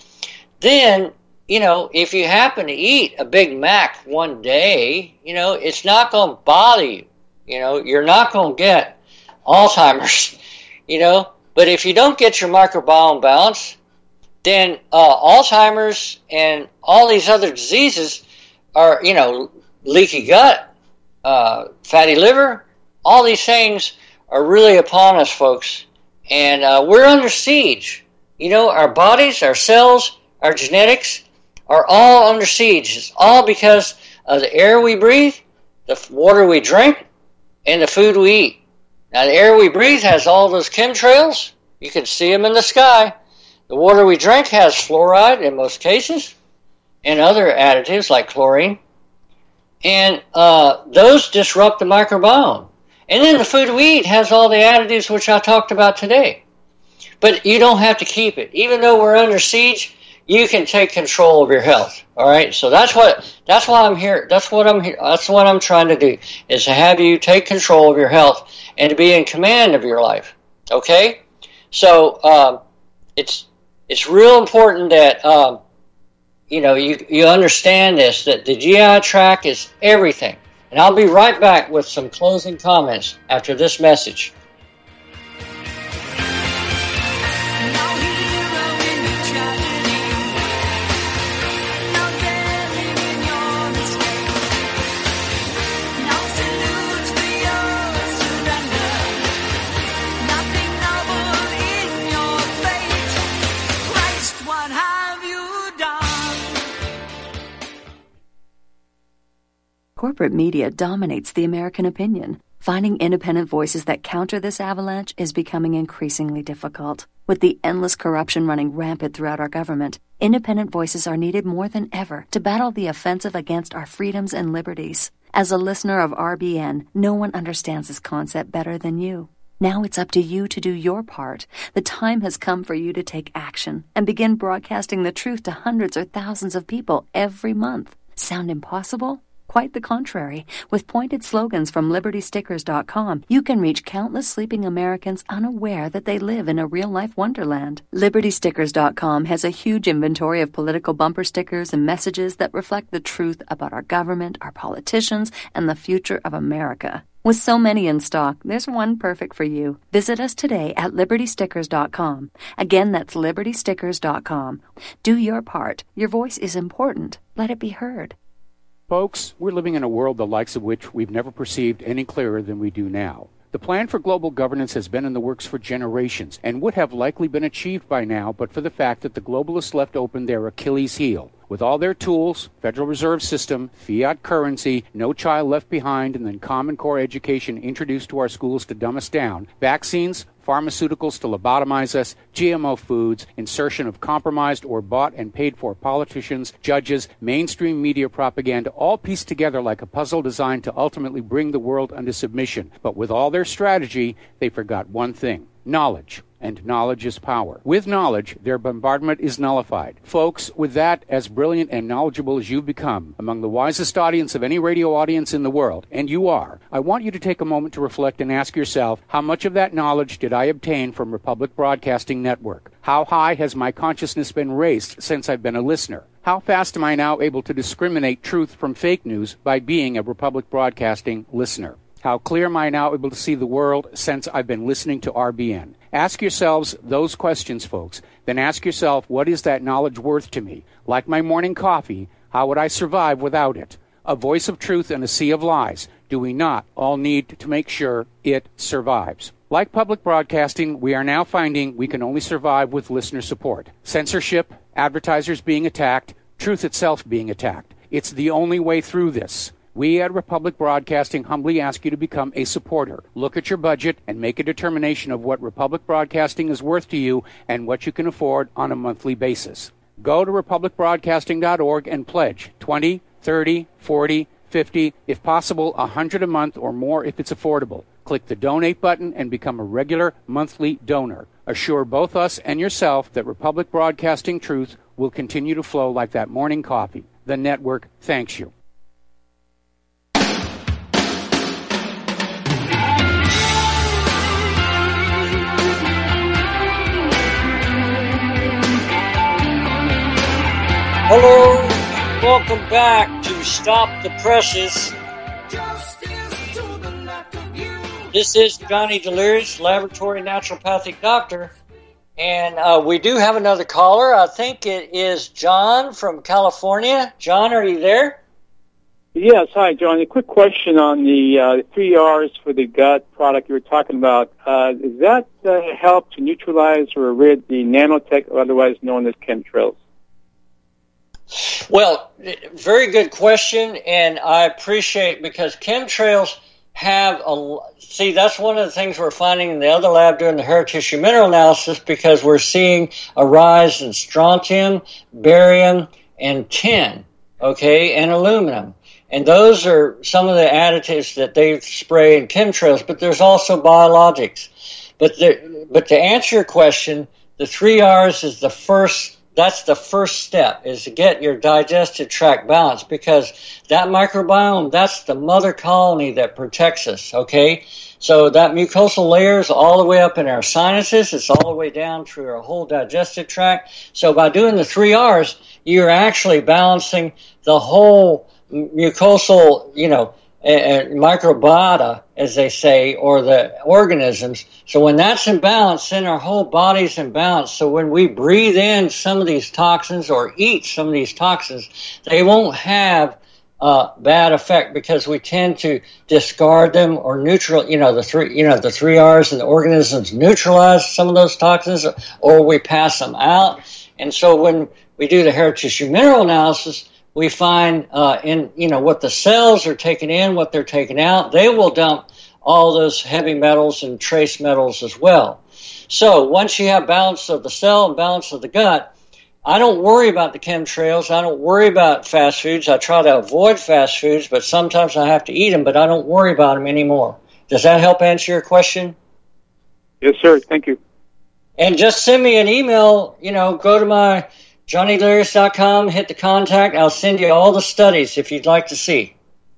then, you know, if you happen to eat a Big Mac one day, you know, it's not going to bother you. You know, you're not going to get Alzheimer's, you know. But if you don't get your microbiome balance, then uh, Alzheimer's and all these other diseases are, you know, leaky gut, uh, fatty liver, all these things are really upon us, folks. And uh, we're under siege. You know, our bodies, our cells, our genetics are all under siege. It's all because of the air we breathe, the water we drink, and the food we eat. Now, the air we breathe has all those chemtrails. You can see them in the sky. The water we drink has fluoride in most cases and other additives like chlorine. And uh, those disrupt the microbiome. And then the food we eat has all the additives which I talked about today. But you don't have to keep it. Even though we're under siege, you can take control of your health. All right? So that's what that's why I'm here. That's what I'm here. That's what I'm trying to do, is to have you take control of your health and to be in command of your life. Okay? So um, it's it's real important that um, you know you, you understand this, that the G I tract is everything. And I'll be right back with some closing comments after this message. Corporate media dominates the American opinion. Finding independent voices that counter this avalanche is becoming increasingly difficult. With the endless corruption running rampant throughout our government, independent voices are needed more than ever to battle the offensive against our freedoms and liberties. As a listener of R B N, no one understands this concept better than you. Now it's up to you to do your part. The time has come for you to take action and begin broadcasting the truth to hundreds or thousands of people every month. Sound impossible? Quite the contrary. With pointed slogans from Liberty Stickers dot com, you can reach countless sleeping Americans unaware that they live in a real-life wonderland. Liberty Stickers dot com has a huge inventory of political bumper stickers and messages that reflect the truth about our government, our politicians, and the future of America. With so many in stock, there's one perfect for you. Visit us today at Liberty Stickers dot com. Again, that's Liberty Stickers dot com. Do your part. Your voice is important. Let it be heard. Folks, we're living in a world the likes of which we've never perceived any clearer than we do now. The plan for global governance has been in the works for generations and would have likely been achieved by now but for the fact that the globalists left open their Achilles heel. With all their tools, Federal Reserve System, fiat currency, no child left behind, and then Common Core education introduced to our schools to dumb us down, vaccines, pharmaceuticals to lobotomize us, G M O foods, insertion of compromised or bought and paid for politicians, judges, mainstream media propaganda, all pieced together like a puzzle designed to ultimately bring the world under submission. But with all their strategy, they forgot one thing: knowledge. And knowledge is power. With knowledge, their bombardment is nullified. Folks, with that, as brilliant and knowledgeable as you've become, among the wisest audience of any radio audience in the world, and you are, I want you to take a moment to reflect and ask yourself, how much of that knowledge did I obtain from Republic Broadcasting Network? How high has my consciousness been raised since I've been a listener? How fast am I now able to discriminate truth from fake news by being a Republic Broadcasting listener? How clear am I now able to see the world since I've been listening to R B N? Ask yourselves those questions, folks. Then ask yourself, what is that knowledge worth to me? Like my morning coffee, how would I survive without it? A voice of truth in a sea of lies. Do we not all need to make sure it survives? Like public broadcasting, we are now finding we can only survive with listener support. Censorship, advertisers being attacked, truth itself being attacked. It's the only way through this. We at Republic Broadcasting humbly ask you to become a supporter. Look at your budget and make a determination of what Republic Broadcasting is worth to you and what you can afford on a monthly basis. Go to Republic Broadcasting dot org and pledge twenty, thirty, forty, fifty, if possible one hundred a month or more if it's affordable. Click the donate button and become a regular monthly donor. Assure both us and yourself that Republic Broadcasting truth will continue to flow like that morning coffee. The network thanks you. Hello, welcome back to Stop the Presses. This is Johnny Delirious, Laboratory Naturopathic Doctor, and uh, we do have another caller. I think it is John from California. John, are you there? Yes, hi, John. A quick question on the uh, three R's for the gut product you were talking about. Uh, does that uh, help to neutralize or rid the nanotech, otherwise known as chemtrails? Well, very good question, and I appreciate, because chemtrails have a, see, that's one of the things we're finding in the other lab doing the hair tissue mineral analysis, because we're seeing a rise in strontium, barium, and tin, okay, and aluminum. And those are some of the additives that they spray in chemtrails, but there's also biologics. But the, but to answer your question, the three R's is the first, that's the first step, is to get your digestive tract balanced, because that microbiome, that's the mother colony that protects us, okay? So that mucosal layer is all the way up in our sinuses. It's all the way down through our whole digestive tract. So by doing the three R's, you're actually balancing the whole mucosal, you know, uh, microbiota, as they say, or the organisms. So when that's in balance, then our whole body's in balance. So when we breathe in some of these toxins or eat some of these toxins, they won't have uh, bad effect, because we tend to discard them or neutral, you know, the three, you know, the three R's and the organisms neutralize some of those toxins, or, or we pass them out. And so when we do the hair tissue mineral analysis, we find uh, in, you know, what the cells are taking in, what they're taking out, they will dump all those heavy metals and trace metals as well. So once you have balance of the cell and balance of the gut, I don't worry about the chemtrails. I don't worry about fast foods. I try to avoid fast foods, but sometimes I have to eat them, but I don't worry about them anymore. Does that help answer your question? Yes, sir. Thank you. And just send me an email, you know, go to my Johnny Delirious dot com, hit the contact. I'll send you all the studies if you'd like to see.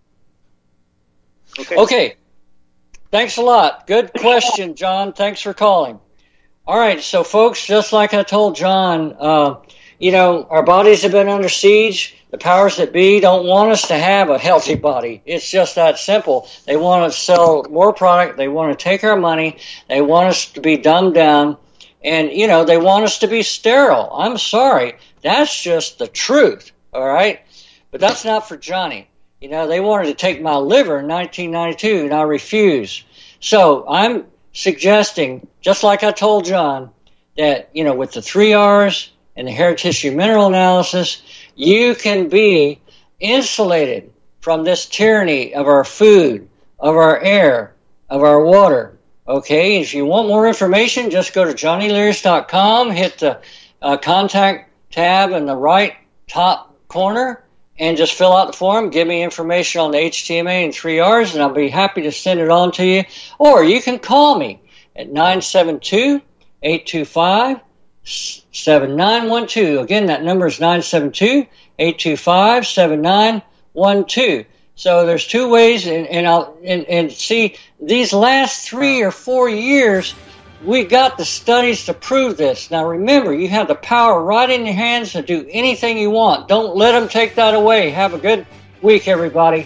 Okay. Okay. Thanks a lot. Good question, John. Thanks for calling. All right, so folks, just like I told John, uh, you know, our bodies have been under siege. The powers that be don't want us to have a healthy body. It's just that simple. They want to sell more product. They want to take our money. They want us to be dumbed down. And, you know, they want us to be sterile. I'm sorry. That's just the truth, all right? But that's not for Johnny. You know, they wanted to take my liver in nineteen ninety-two, and I refused. So I'm suggesting, just like I told John, that, you know, with the three R's and the hair tissue mineral analysis, you can be insulated from this tyranny of our food, of our air, of our water. Okay, if you want more information, just go to Johnny Delirious dot com, hit the uh, contact tab in the right top corner, and just fill out the form. Give me information on the H T M A and three R's, and I'll be happy to send it on to you. Or you can call me at nine seven two, eight two five, seven nine one two. Again, that number is nine seven two, eight two five, seven nine one two. So there's two ways, and and, I'll, and and see, these last three or four years, we got the studies to prove this. Now remember, you have the power right in your hands to do anything you want. Don't let them take that away. Have a good week, everybody.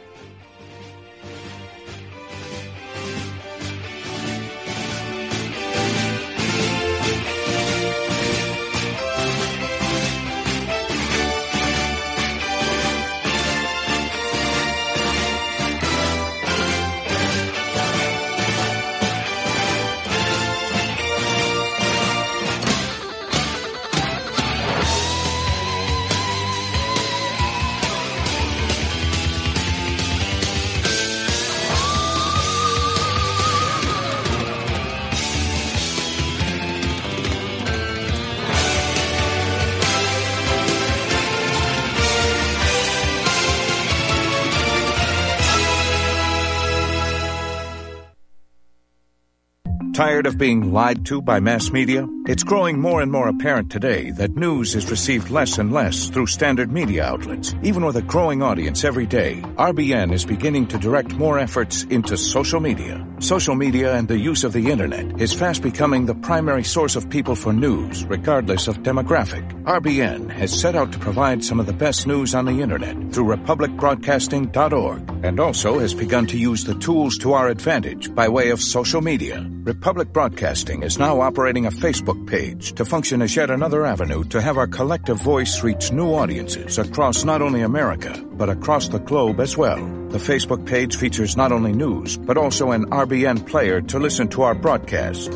Tired of being lied to by mass media? It's growing more and more apparent today that news is received less and less through standard media outlets. Even with a growing audience every day, R B N is beginning to direct more efforts into social media. Social media and the use of the internet is fast becoming the primary source of people for news, regardless of demographic. R B N has set out to provide some of the best news on the internet through republic broadcasting dot org, and also has begun to use the tools to our advantage by way of social media. Republic Republic Broadcasting is now operating a Facebook page to function as yet another avenue to have our collective voice reach new audiences across not only America, but across the globe as well. The Facebook page features not only news, but also an R B N player to listen to our broadcast.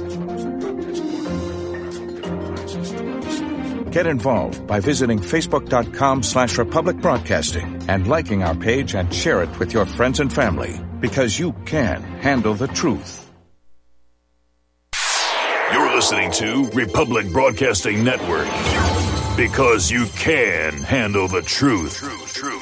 Get involved by visiting facebook.com slash Republic Broadcasting and liking our page and share it with your friends and family, because you can handle the truth. You're listening to Republic Broadcasting Network, because you can handle the truth. Truth, truth.